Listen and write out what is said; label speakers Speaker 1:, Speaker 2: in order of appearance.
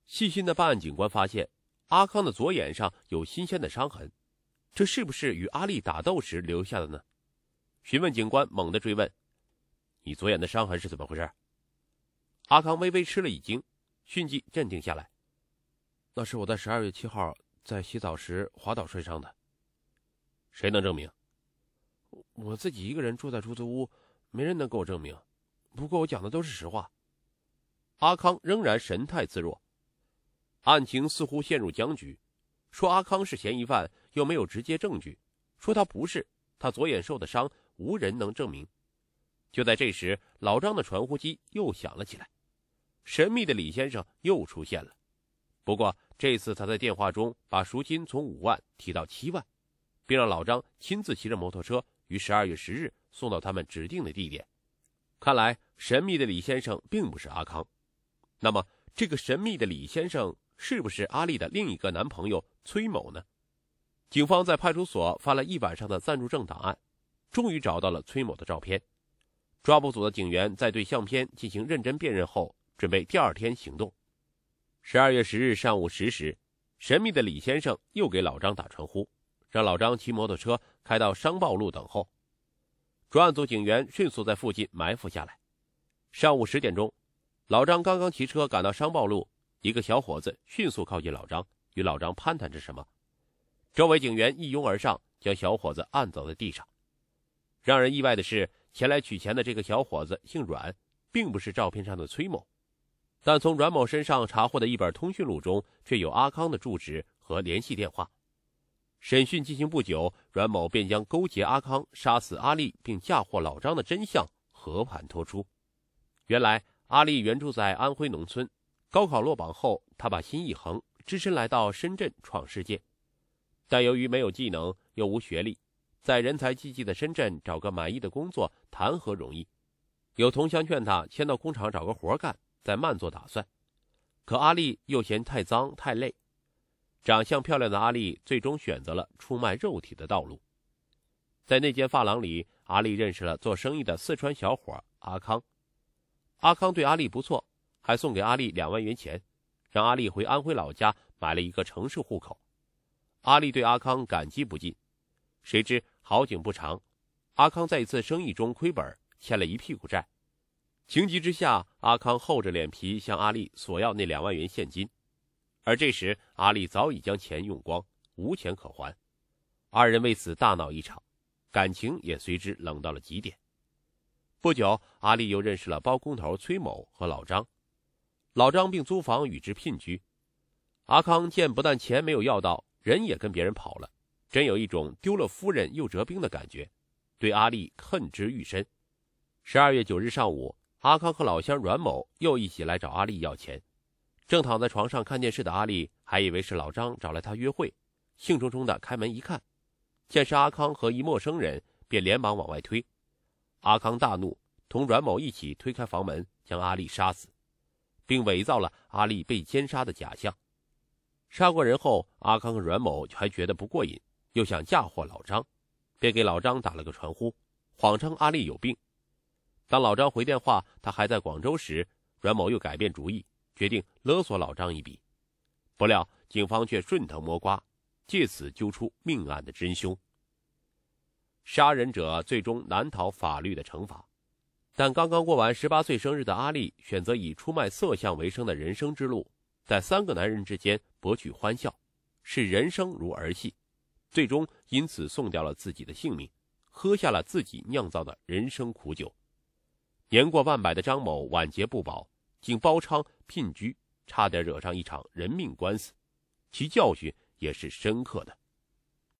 Speaker 1: 细心的办案警官发现，阿康的左眼上有新鲜的伤痕，这是不是与阿丽打斗时留下的呢？询问警官猛地追问：“你左眼的伤痕是怎么回事？”阿康微微吃了一惊，迅即镇定下来：“那是我在12月7号在洗澡时滑倒摔伤的。”“谁能证明？”“我自己一个人住在出租屋，没人能给我证明。不过我讲的都是实话。”阿康仍然神态自若。案情似乎陷入僵局，说阿康是嫌疑犯又没有直接证据，说他不是，他左眼受的伤无人能证明。就在这时，老张的传呼机又响了起来，神秘的李先生又出现了。不过这次他在电话中把赎金从5万提到7万，并让老张亲自骑着摩托车于12月10日送到他们指定的地点。看来神秘的李先生并不是阿康。那么这个神秘的李先生是不是阿丽的另一个男朋友崔某呢？警方在派出所翻了一晚上的暂住证档案，终于找到了崔某的照片。抓捕组的警员在对相片进行认真辨认后，准备第2天行动。12月10日上午10时，神秘的李先生又给老张打传呼，让老张骑摩托车开到商报路等候。专案组警员迅速在附近埋伏下来。上午10点钟，老张刚刚骑车赶到商报路，一个小伙子迅速靠近老张，与老张攀谈着什么。周围警员一拥而上，将小伙子按倒在地上。让人意外的是，前来取钱的这个小伙子姓阮，并不是照片上的崔某，但从阮某身上查获的一本通讯录中却有阿康的住址和联系电话。审讯进行不久，阮某便将勾结阿康杀死阿丽并嫁祸老张的真相和盘托出。原来阿丽原住在安徽农村，高考落榜后，他把心一横，只身来到深圳闯世界。但由于没有技能又无学历，在人才济济的深圳找个满意的工作谈何容易。有同乡劝他先到工厂找个活干，再慢做打算。可阿丽又嫌太脏太累，长相漂亮的阿丽最终选择了出卖肉体的道路。在那间发廊里，阿丽认识了做生意的四川小伙阿康。阿康对阿丽不错，还送给阿丽2万元钱，让阿丽回安徽老家买了一个城市户口。阿丽对阿康感激不尽。谁知好景不长，阿康在一次生意中亏本，欠了一屁股债。情急之下，阿康厚着脸皮向阿丽索要那2万元现金，而这时阿丽早已将钱用光，无钱可还。2人为此大闹一场，感情也随之冷到了极点。不久，阿丽又认识了包工头崔某和老张，并租房与之聘居。阿康见不但钱没有要到，人也跟别人跑了，真有一种丢了夫人又折兵的感觉，对阿丽恨之愈深。12月9日上午，阿康和老乡阮某又一起来找阿丽要钱。正躺在床上看电视的阿丽还以为是老张找来她约会，兴冲冲地开门一看，见是阿康和一陌生人，便连忙往外推。阿康大怒，同阮某一起推开房门，将阿丽杀死，并伪造了阿丽被奸杀的假象。杀过人后，阿康和阮某还觉得不过瘾，又想嫁祸老张，便给老张打了个传呼，谎称阿丽有病。当老张回电话他还在广州时，阮某又改变主意，决定勒索老张一笔。不料警方却顺藤摸瓜，借此揪出命案的真凶。杀人者最终难逃法律的惩罚，但刚刚过完18岁生日的阿丽选择以出卖色相为生的人生之路，在3个男人之间博取欢笑，视人生如儿戏，最终因此送掉了自己的性命，喝下了自己酿造的人生苦酒。年过万百的张某晚节不保，竟包娼聘居，差点惹上一场人命官司，其教训也是深刻的。